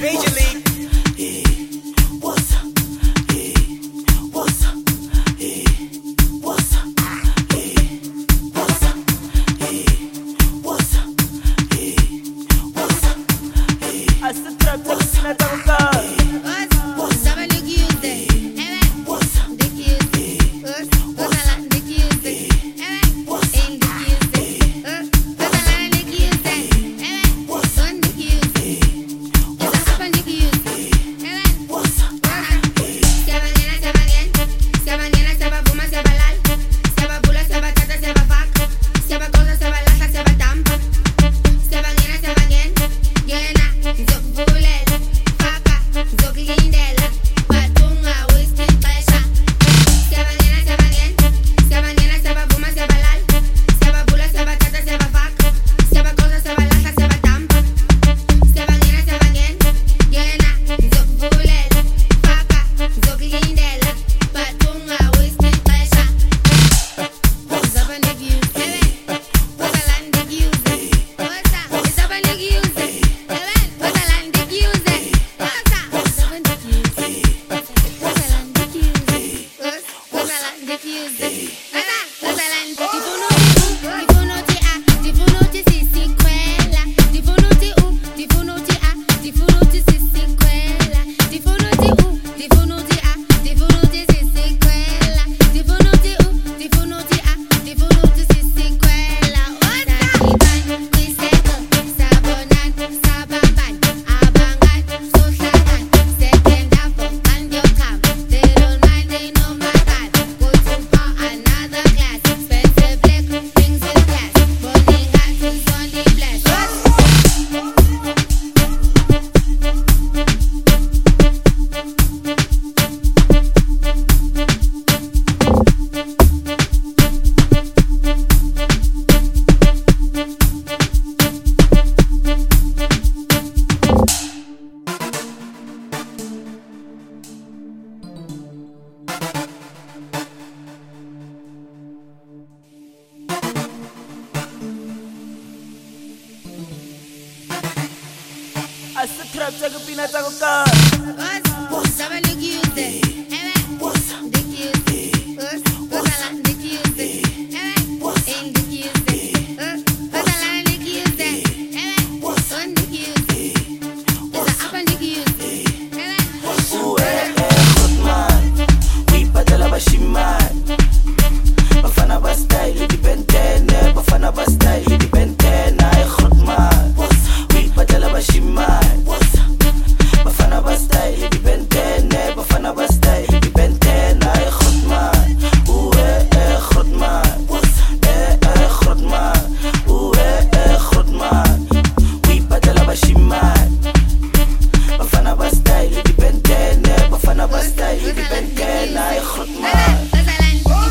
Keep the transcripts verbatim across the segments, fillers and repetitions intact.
Major League. Asa trap jago pina jago ka. Sabe lo que usted. De que usted. Usala de que usted. En de que usted. Usala de que usted. On de que usted. Usa apa de que usted. Uwe khutman. We badala bashiman. Bafana ba style di bentene. Bafana ba style di bentene. Ay khutman. We badala bashiman. Bafana ba style di bentene. Bafana ba style di bentene. Ay khutman. Uwe khutman. Eh eh khutman. Uwe khutman. We badala bashiman. Bafana ba style di bentene. Bafana ba style di bentene. Ay khutman.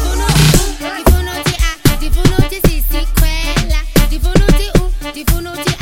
Difunuti u, difunuti a, difunuti si si quella, difunuti u, difunuti